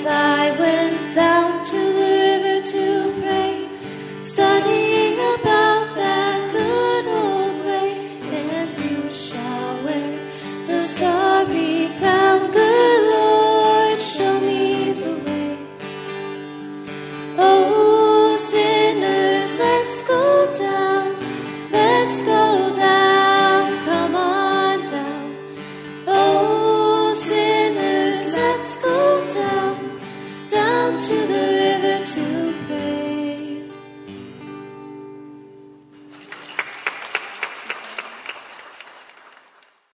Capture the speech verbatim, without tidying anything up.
I went down to the river to pray, studying about that good old way. And you shall wear the starry crown, good Lord, show me the way. Oh, sinners, let's go down, let's go down, come on down. Oh, sinners, let's go down, down to the river.